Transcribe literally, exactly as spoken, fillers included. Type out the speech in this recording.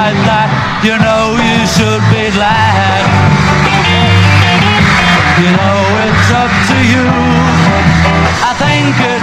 like that, you know you should be glad. You know it's up to you. I think